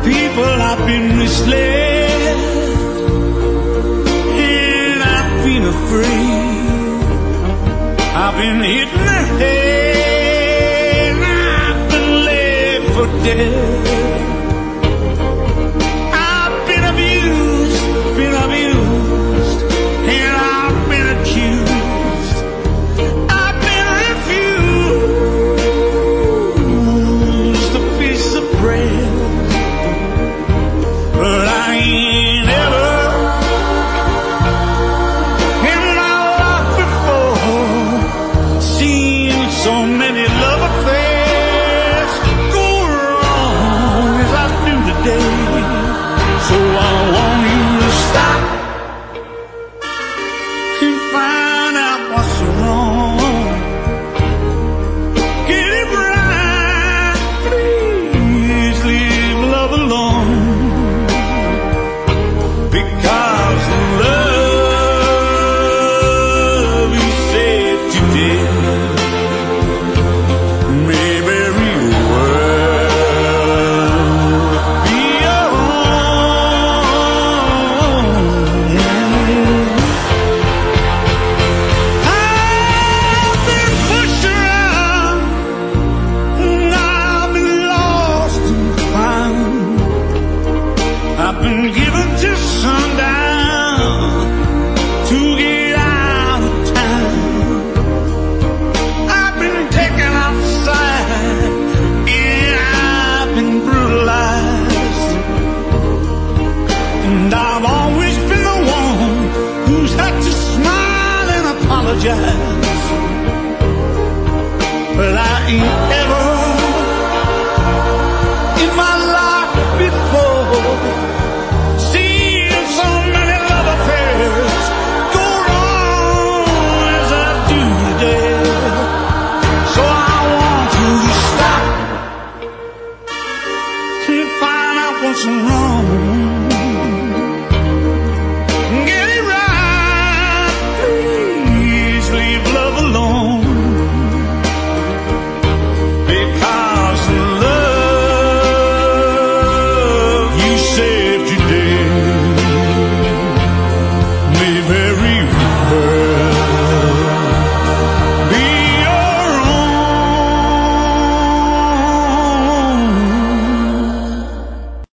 people I've been misled, and I've been afraid. I've been hit in the head, and I've been led for dead. I've been abused, and I've been accused. I've been refused a piece of bread. But I ain't ever in my life before seen so many love affairs go wrong as I do today. So I want you to stop and find out what's wrong. Get it right, please leave love alone. Because love you said you did may very well be your own. I've been pushed around, and I've been lost and found. I've been given to sundown to get out of town. I've been taken outside, and I've been brutalized. And I've always been the one who's had to smile and apologize. But I ain't ever in my life before seen so many love affairs go wrong as I do today. So I want you to stop and find out what's wrong.